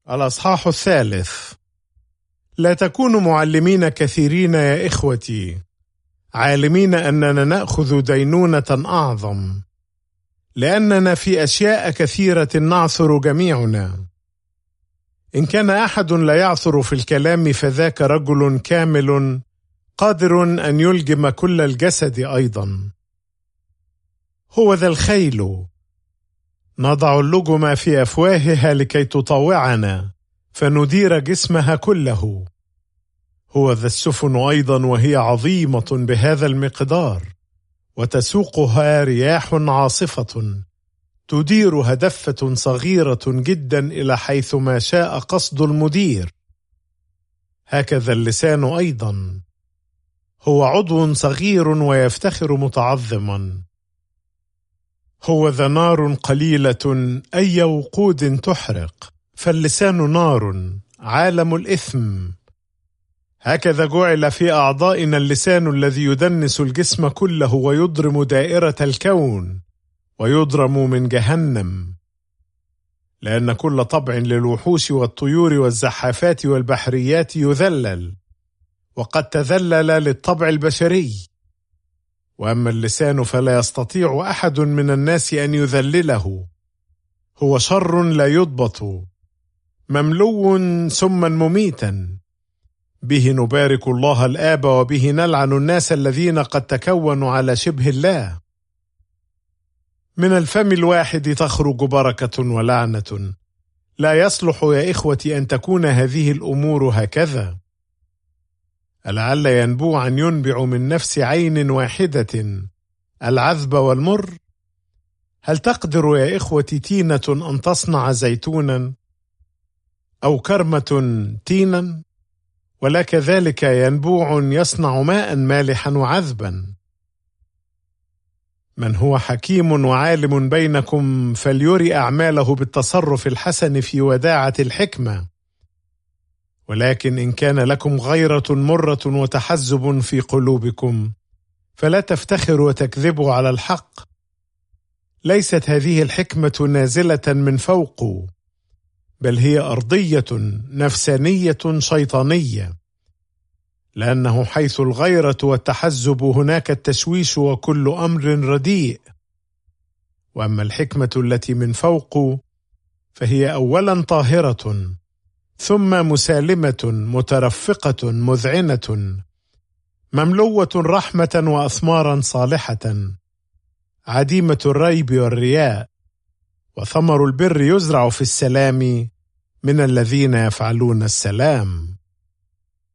الأصحاح 3. لا تكونوا معلمين كثيرين يا إخوتي، عالمين أننا نأخذ دينونة أعظم، لأننا في أشياء كثيرة نعثر جميعنا. إن كان أحد لا يعثر في الكلام فذاك رجل كامل قادر أن يلجم كل الجسد أيضا. هو ذا الخيل نضع اللجم في أفواهها لكي تطوعنا فندير جسمها كله. هو ذا السفن أيضا وهي عظيمة بهذا المقدار، وتسوقها رياح عاصفة تديرها دفة صغيرة جدا إلى حيث ما شاء قصد المدير. هكذا اللسان أيضا، هو عضو صغير ويفتخر متعظما. هو ذا نار قليلة أي وقود تحرق، فاللسان نار عالم الإثم. هكذا جعل في أعضائنا اللسان الذي يدنس الجسم كله ويضرم دائرة الكون ويضرم من جهنم. لأن كل طبع للوحوش والطيور والزحافات والبحريات يذلل، وقد تذلل للطبع البشري. وأما اللسان فلا يستطيع أحد من الناس أن يذلله، هو شر لا يضبط، مملو سما مميتا. به نبارك الله الآب وبه نلعن الناس الذين قد تكونوا على شبه الله. من الفم الواحد تخرج بركة ولعنة. لا يصلح يا إخوتي أن تكون هذه الأمور هكذا. ألعل ينبوعا ينبع من نفس عين واحدة العذب والمر؟ هل تقدر يا إخوتي تينة أن تصنع زيتونا، أو كرمة تينا؟ ولا كذلك ينبوع يصنع ماء مالحا وعذبا. من هو حكيم وعالم بينكم فليري أعماله بالتصرف الحسن في وداعة الحكمة. ولكن إن كان لكم غيرة مرة وتحزب في قلوبكم فلا تفتخروا وتكذبوا على الحق. ليست هذه الحكمة نازلة من فوق، بل هي أرضية نفسانية شيطانية. لأنه حيث الغيرة والتحزب هناك التشويش وكل أمر رديء. وأما الحكمة التي من فوق فهي أولا طاهرة، ثم مسالمة مترفقة مذعنة، مملوة رحمة وأثمارا صالحة، عديمة الريب والرياء. وثمر البر يزرع في السلام من الذين يفعلون السلام.